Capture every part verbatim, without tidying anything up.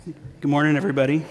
Good morning, everybody.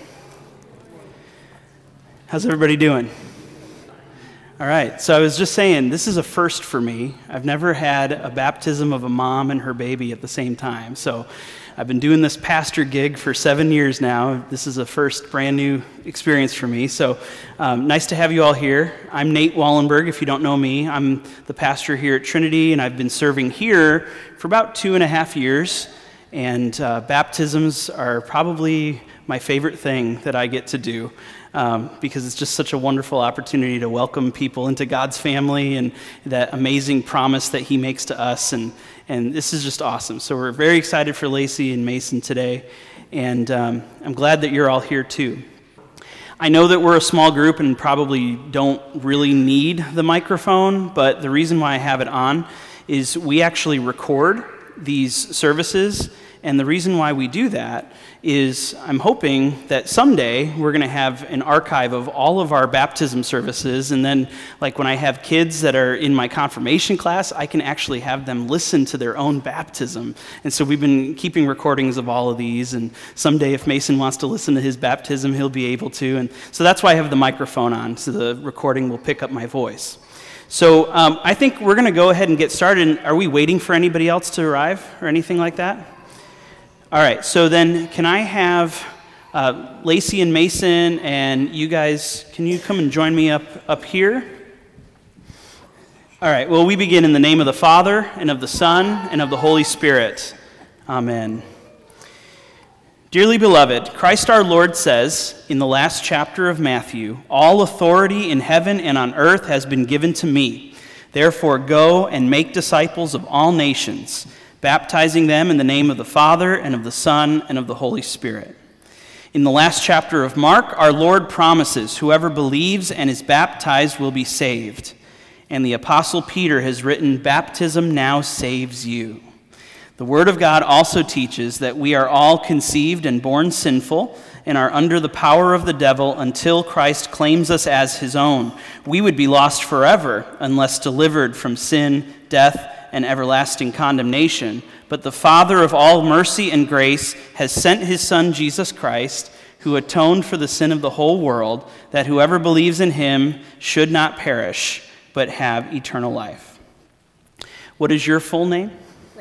How's everybody doing? All right, so I was just saying, this is a first for me. I've never had a baptism of a mom and her baby at the same time. So I've been doing this pastor gig for seven years now. This is a first brand new experience for me. So um, nice to have you all here. I'm Nate Wallenberg, if you don't know me. I'm the pastor here at Trinity, and I've been serving here for about two and a half years. And uh, baptisms are probably my favorite thing that I get to do um, because it's just such a wonderful opportunity to welcome people into God's family and that amazing promise that He makes to us. And, and this is just awesome. So we're very excited for Lacey and Mason today, and um, I'm glad that you're all here too. I know that we're a small group and probably don't really need the microphone, but the reason why I have it on is we actually record these services, and the reason why we do that is I'm hoping that someday we're going to have an archive of all of our baptism services, and then like when I have kids that are in my confirmation class, I can actually have them listen to their own baptism. And so we've been keeping recordings of all of these, and someday if Mason wants to listen to his baptism, he'll be able to. And so that's why I have the microphone on, so the recording will pick up my voice. So um, I think we're going to go ahead and get started. Are we waiting for anybody else to arrive or anything like that? All right, so then can I have uh, Lacey and Mason and you guys, can you come and join me up, up here? All right, well, we begin in the name of the Father, and of the Son, and of the Holy Spirit. Amen. Dearly beloved, Christ our Lord says in the last chapter of Matthew, "All authority in heaven and on earth has been given to me. Therefore go and make disciples of all nations, baptizing them in the name of the Father and of the Son and of the Holy Spirit." In the last chapter of Mark, our Lord promises whoever believes and is baptized will be saved. And the Apostle Peter has written, "Baptism now saves you." The Word of God also teaches that we are all conceived and born sinful and are under the power of the devil until Christ claims us as his own. We would be lost forever unless delivered from sin, death, and everlasting condemnation. But the Father of all mercy and grace has sent his Son, Jesus Christ, who atoned for the sin of the whole world, that whoever believes in him should not perish, but have eternal life. What is your full name?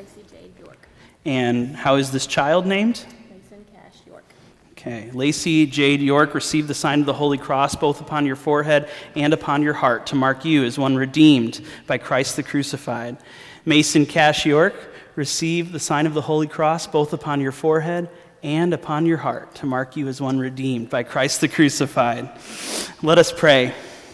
And how is this child named? Mason Cash York. Okay. Lacey Jade York, receive the sign of the Holy Cross both upon your forehead and upon your heart to mark you as one redeemed by Christ the crucified. Mason Cash York, receive the sign of the Holy Cross both upon your forehead and upon your heart to mark you as one redeemed by Christ the crucified. Let us pray.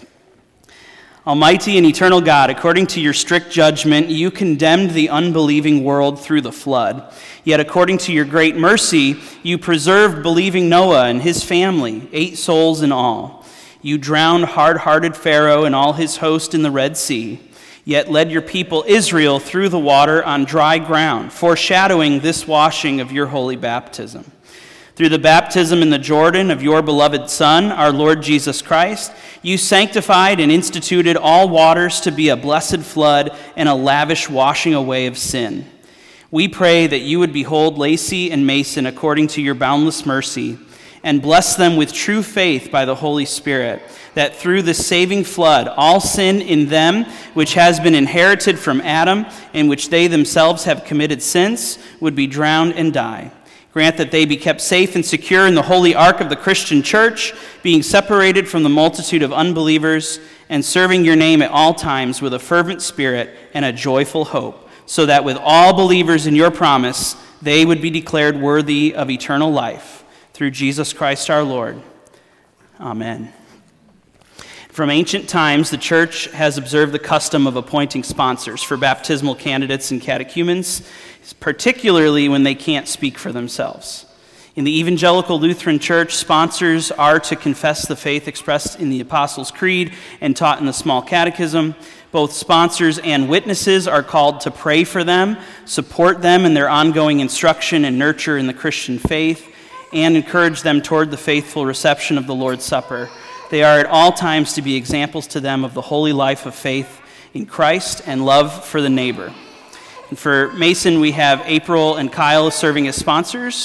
Almighty and eternal God, according to your strict judgment, you condemned the unbelieving world through the flood. Yet according to your great mercy, you preserved believing Noah and his family, eight souls in all. You drowned hard-hearted Pharaoh and all his host in the Red Sea, yet led your people Israel through the water on dry ground, foreshadowing this washing of your holy baptism. Through the baptism in the Jordan of your beloved Son, our Lord Jesus Christ, you sanctified and instituted all waters to be a blessed flood and a lavish washing away of sin. We pray that you would behold Lacey and Mason according to your boundless mercy, and bless them with true faith by the Holy Spirit, that through the saving flood, all sin in them, which has been inherited from Adam, and which they themselves have committed since, would be drowned and die. Grant that they be kept safe and secure in the holy ark of the Christian church, being separated from the multitude of unbelievers, and serving your name at all times with a fervent spirit and a joyful hope, so that with all believers in your promise, they would be declared worthy of eternal life. Through Jesus Christ our Lord. Amen. From ancient times, the church has observed the custom of appointing sponsors for baptismal candidates and catechumens, particularly when they can't speak for themselves. In the Evangelical Lutheran Church, sponsors are to confess the faith expressed in the Apostles' Creed and taught in the Small Catechism. Both sponsors and witnesses are called to pray for them, support them in their ongoing instruction and nurture in the Christian faith, and encourage them toward the faithful reception of the Lord's Supper. They are at all times to be examples to them of the holy life of faith in Christ and love for the neighbor. And for Mason, we have April and Kyle serving as sponsors,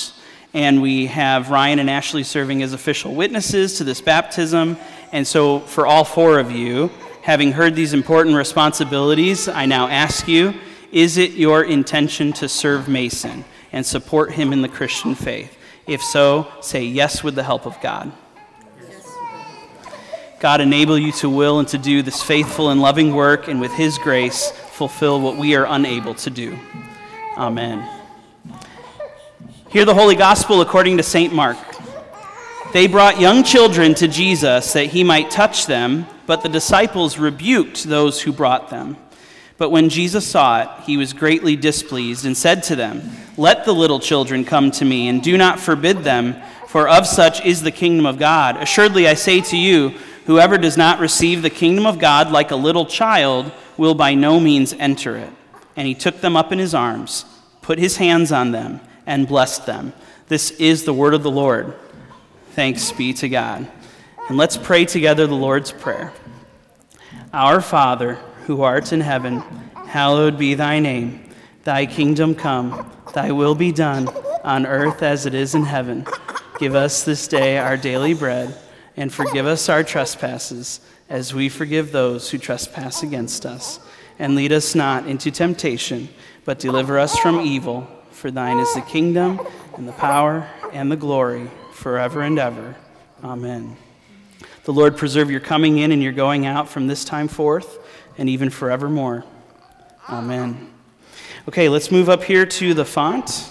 And we have Ryan and Ashley serving as official witnesses to this baptism. And so for all four of you, having heard these important responsibilities, I now ask you, is it your intention to serve Mason and support him in the Christian faith? If so, say yes with the help of God. Yes. God, enable you to will and to do this faithful and loving work, and with his grace, fulfill what we are unable to do. Amen. Hear the Holy Gospel according to Saint Mark. They brought young children to Jesus that he might touch them, but the disciples rebuked those who brought them. But when Jesus saw it, he was greatly displeased and said to them, "Let the little children come to me, and do not forbid them, for of such is the kingdom of God. Assuredly I say to you, whoever does not receive the kingdom of God like a little child will by no means enter it." And he took them up in his arms, put his hands on them, and blessed them. This is the word of the Lord. Thanks be to God. And let's pray together the Lord's Prayer. Our Father, who art in heaven, hallowed be thy name. Thy kingdom come, thy will be done, on earth as it is in heaven. Give us this day our daily bread, and forgive us our trespasses, as we forgive those who trespass against us. And lead us not into temptation, but deliver us from evil. For thine is the kingdom, and the power, and the glory, forever and ever. Amen. The Lord preserve your coming in and your going out from this time forth, and even forevermore. Amen. Okay, let's move up here to the font.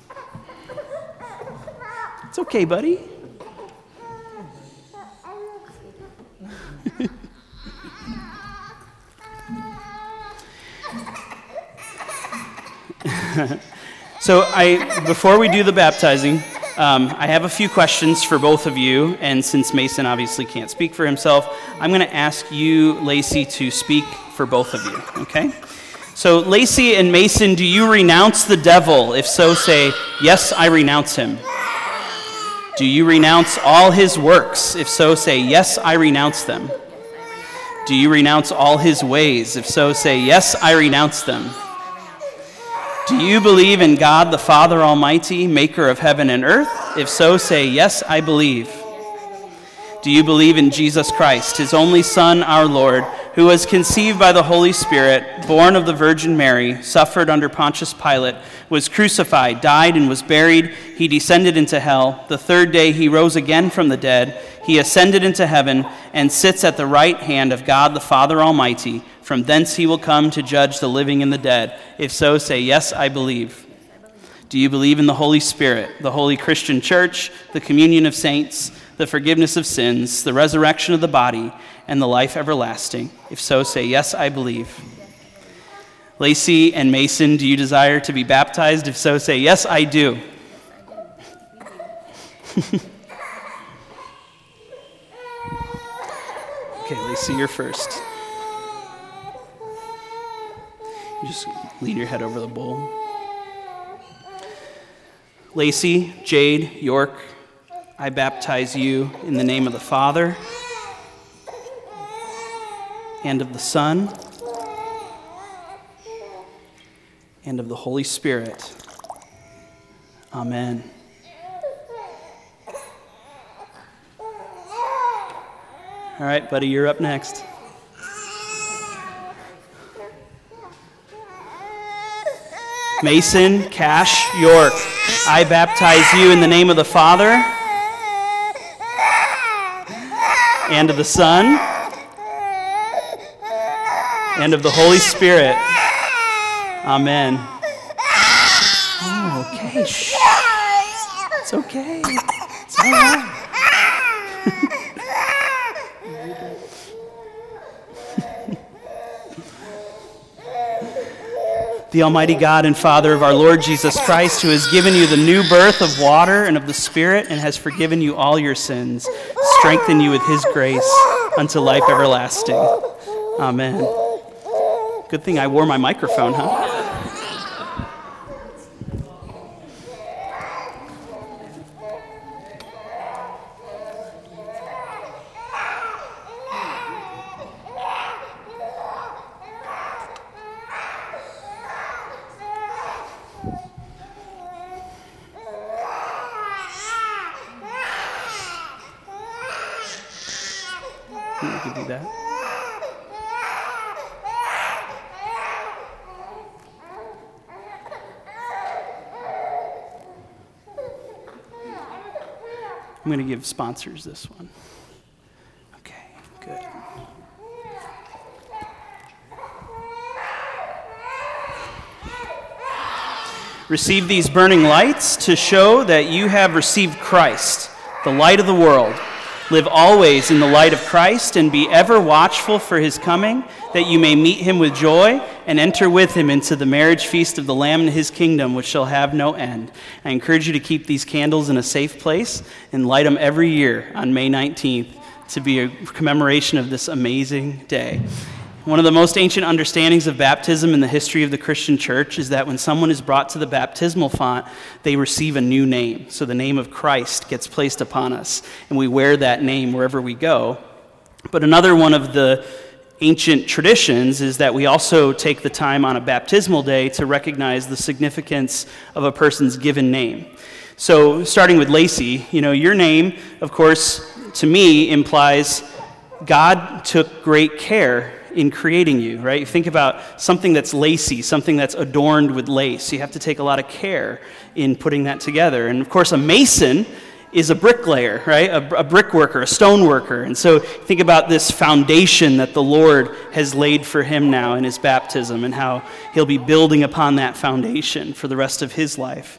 It's okay, buddy. So I, before we do the baptizing, um, I have a few questions for both of you, and since Mason obviously can't speak for himself, I'm going to ask you, Lacey, to speak for both of you, okay? So Lacey and Mason, do you renounce the devil? If so, say, "Yes, I renounce him." Do you renounce all his works? If so, say, "Yes, I renounce them." Do you renounce all his ways? If so, say, "Yes, I renounce them." Do you believe in God the Father Almighty, maker of heaven and earth? If so, say, "Yes, I believe." Do you believe in Jesus Christ, his only Son, our Lord, who was conceived by the Holy Spirit, born of the Virgin Mary, suffered under Pontius Pilate, was crucified, died, and was buried? He descended into hell. The third day he rose again from the dead. He ascended into heaven and sits at the right hand of God the Father Almighty. From thence he will come to judge the living and the dead. If so, say, "Yes, I believe." Do you believe in the Holy Spirit, the holy Christian church, the communion of saints, the forgiveness of sins, the resurrection of the body, and the life everlasting? If so, say, "Yes, I believe." Lacey and Mason, do you desire to be baptized? If so, say, "Yes, I do." Okay, Lacey, you're first. You just lean your head over the bowl. Lacey, Jade, York, I baptize you in the name of the Father and of the Son and of the Holy Spirit. Amen. All right, buddy, you're up next. Mason Cash York, I baptize you in the name of the Father and of the Son and of the Holy Spirit. Amen. Oh, okay. Shh. It's okay. It's all right. The Almighty God and Father of our Lord Jesus Christ, who has given you the new birth of water and of the Spirit and has forgiven you all your sins, strengthen you with his grace unto life everlasting. Amen. Good thing I wore my microphone, huh? You can do that. I'm going to give sponsors this one. Okay, good. Receive these burning lights to show that you have received Christ, the light of the world. Live always in the light of Christ and be ever watchful for his coming, that you may meet him with joy and enter with him into the marriage feast of the Lamb in his kingdom, which shall have no end. I encourage you to keep these candles in a safe place and light them every year on May nineteenth to be a commemoration of this amazing day. One of the most ancient understandings of baptism in the history of the Christian church is that when someone is brought to the baptismal font, they receive a new name. So the name of Christ gets placed upon us, and we wear that name wherever we go. But another one of the ancient traditions is that we also take the time on a baptismal day to recognize the significance of a person's given name. So starting with Lacey, you know, your name, of course, to me implies God took great care in creating you, right? You think about something that's lacy, something that's adorned with lace. You have to take a lot of care in putting that together. And of course, a mason is a bricklayer, right? A, a brick worker, a stone worker. And so think about this foundation that the Lord has laid for him now in his baptism and how he'll be building upon that foundation for the rest of his life.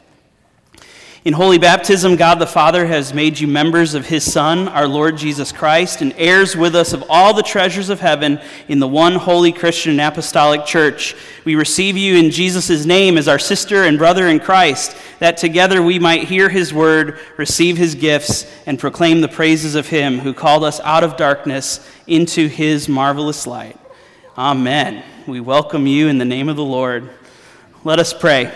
In holy baptism, God the Father has made you members of his Son, our Lord Jesus Christ, and heirs with us of all the treasures of heaven in the one holy Christian and apostolic church. We receive you in Jesus' name as our sister and brother in Christ, that together we might hear his word, receive his gifts, and proclaim the praises of him who called us out of darkness into his marvelous light. Amen. We welcome you in the name of the Lord. Let us pray.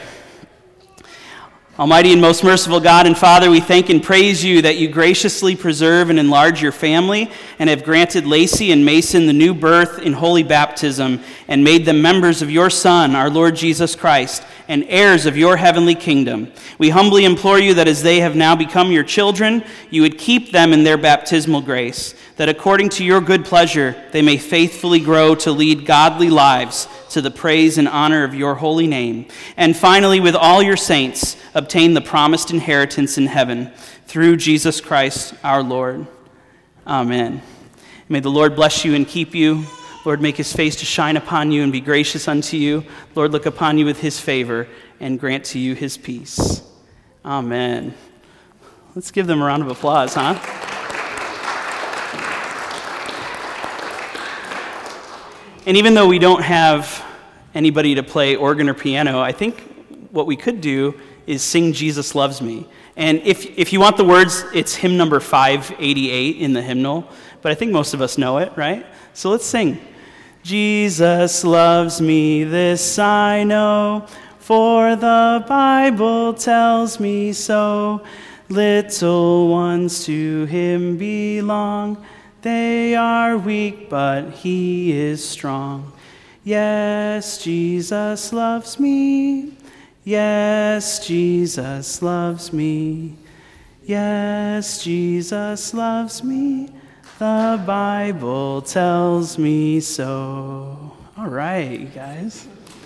Almighty and most merciful God and Father, we thank and praise you that you graciously preserve and enlarge your family and have granted Lacey and Mason the new birth in holy baptism and made them members of your Son, our Lord Jesus Christ, and heirs of your heavenly kingdom. We humbly implore you that as they have now become your children, you would keep them in their baptismal grace, that according to your good pleasure they may faithfully grow to lead godly lives to the praise and honor of your holy name. And finally, with all your saints, obtain the promised inheritance in heaven through Jesus Christ our Lord. Amen. May the Lord bless you and keep you. Lord, make his face to shine upon you and be gracious unto you. Lord, look upon you with his favor and grant to you his peace. Amen. Let's give them a round of applause, huh? And even though we don't have anybody to play organ or piano, I think what we could do is sing Jesus Loves Me. And if if you want the words, it's hymn number five eighty-eight in the hymnal, but I think most of us know it, right? So let's sing. Jesus loves me, this I know, for the Bible tells me so. Little ones to him belong. They are weak, but he is strong. Yes, Jesus loves me. Yes, Jesus loves me. Yes, Jesus loves me. The Bible tells me so. All right, you guys.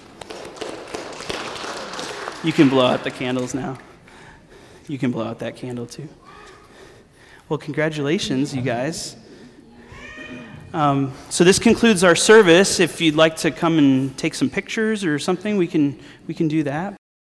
You can blow out the candles now. You can blow out that candle too. Well, congratulations, you guys. Um, so this concludes our service. If you'd like to come and take some pictures or something, we can we can do that.